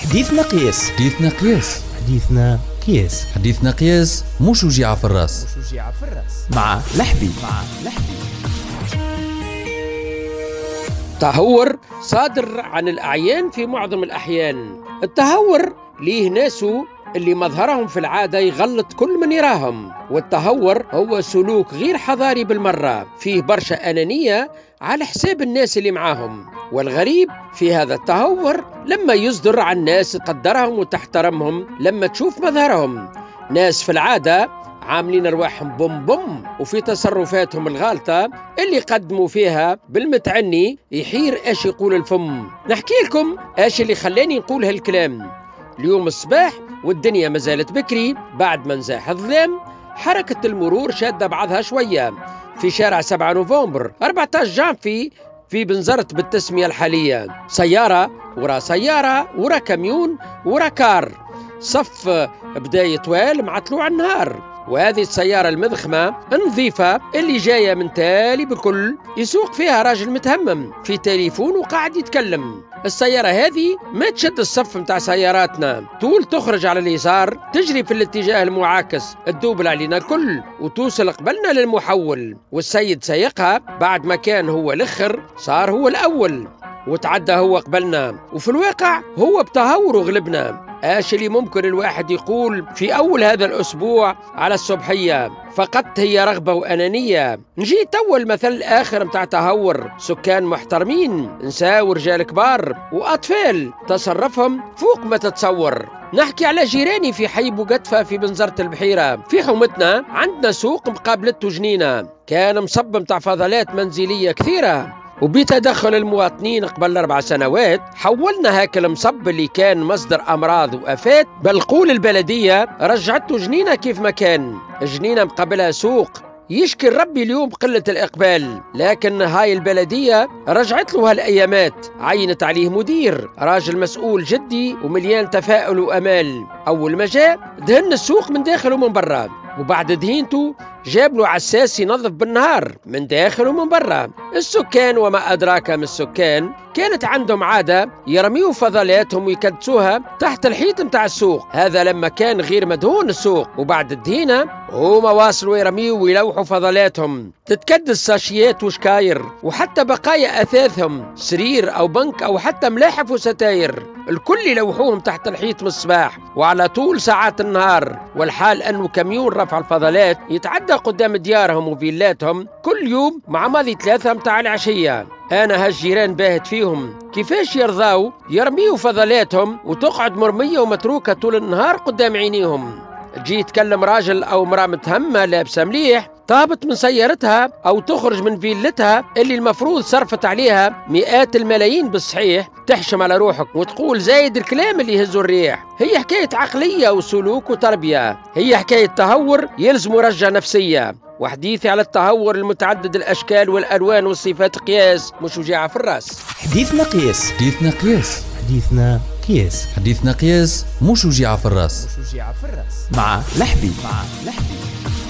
حديثنا قياس. حديثنا قياس. حديثنا قياس. حديثنا قياس مش وجيعة في الراس. مع لحبي. تهور صادر عن الأعيان في معظم الأحيان. التهور ليه ناسه اللي مظهرهم في العادة يغلط كل من يراهم، والتهور هو سلوك غير حضاري بالمرة، فيه برشا أنانية على حساب الناس اللي معاهم. والغريب في هذا التهور لما يصدر عن ناس تقدرهم وتحترمهم، لما تشوف مظهرهم ناس في العادة عاملين رواحهم بوم بوم، وفي تصرفاتهم الغالطة اللي قدموا فيها بالمتعني يحير ايش يقول الفم. نحكي لكم ايش اللي خلاني نقول هالكلام. اليوم الصباح والدنيا ما زالت بكري، بعد ما نزاح الظلام حركة المرور شادة بعضها شوية في شارع 7 نوفمبر 14 جانفي في بنزرت بالتسمية الحالية. سيارة ورا سيارة ورا كاميون ورا كار، صف بداية طوال مع طلوع النهار. وهذه السيارة المضخمة النظيفة اللي جاية من تالي بكل يسوق فيها راجل متهمم في تليفون وقاعد يتكلم. السيارة هذه ما تشد الصف متاع سياراتنا، طول تخرج على اليسار تجري في الاتجاه المعاكس، تدوبل علينا الكل وتوصل قبلنا للمحول. والسيد سايقها بعد ما كان هو الاخر صار هو الاول وتعدى هو قبلنا، وفي الواقع هو بتهور غلبنا. ايش اللي ممكن الواحد يقول في اول هذا الاسبوع على الصبحية؟ فقط هي رغبة وانانية. نجي تو المثل الاخر متاع تهور، سكان محترمين، نساء ورجال كبار واطفال تصرفهم فوق ما تتصور. نحكي على جيراني في حي بوقتفة في بنزرة البحيرة. في حومتنا عندنا سوق مقابلته جنينة، كان مصب متاع فضلات منزلية كثيرة، وبتدخل المواطنين قبل 4 سنوات حولنا هاك المصب اللي كان مصدر أمراض وآفات بالقول البلدية رجعته جنينة كيف ما كان. جنينة مقابلها سوق، يشكي ربي اليوم قلة الإقبال، لكن هاي البلدية رجعت له هالأيامات، عينت عليه مدير راجل مسؤول جدي ومليان تفاؤل وأمال. أول ما جاء دهن السوق من داخل ومن برا، وبعد دهينته جاب له عساس ينظف بالنهار من داخل ومن برا. السكان وما أدراك من السكان كانت عندهم عادة يرميوا فضلاتهم ويكدسوها تحت الحيط متاع السوق، هذا لما كان غير مدهون السوق. وبعد الدهينة هما واصلوا يرميوا ويلوحوا فضلاتهم، تتكدس ساشيات وشكاير وحتى بقايا أثاثهم، سرير أو بنك أو حتى ملاحف وستاير، الكل يلوحوهم تحت الحيط من الصباح وعلى طول ساعات النهار. والحال أنه كاميون رفع الفضلات يتعدى قدام ديارهم وفيلاتهم كل يوم مع ماضي 3 متاع العشية. أنا هالجيران باهت فيهم، كيفاش يرضاو يرميوا فضلاتهم وتقعد مرمية ومتروكة طول النهار قدام عينيهم؟ جي يتكلم راجل أو امرأة متهمة لابسة مليح طابت من سيارتها أو تخرج من فيلتها اللي المفروض صرفت عليها مئات الملايين بالصحيح، تحشم على روحك وتقول زايد الكلام اللي يهزوا الريح. هي حكاية عقلية وسلوك وتربية، هي حكاية تهور يلزم رجة نفسية. وحديثي على التهور المتعدد الأشكال والألوان والصفات قياس مش وجاعة في الراس. حديثنا قياس. حديثنا قياس. حديثنا قياس. حديثنا قياس مش وجيعة في الراس. مع لحبي.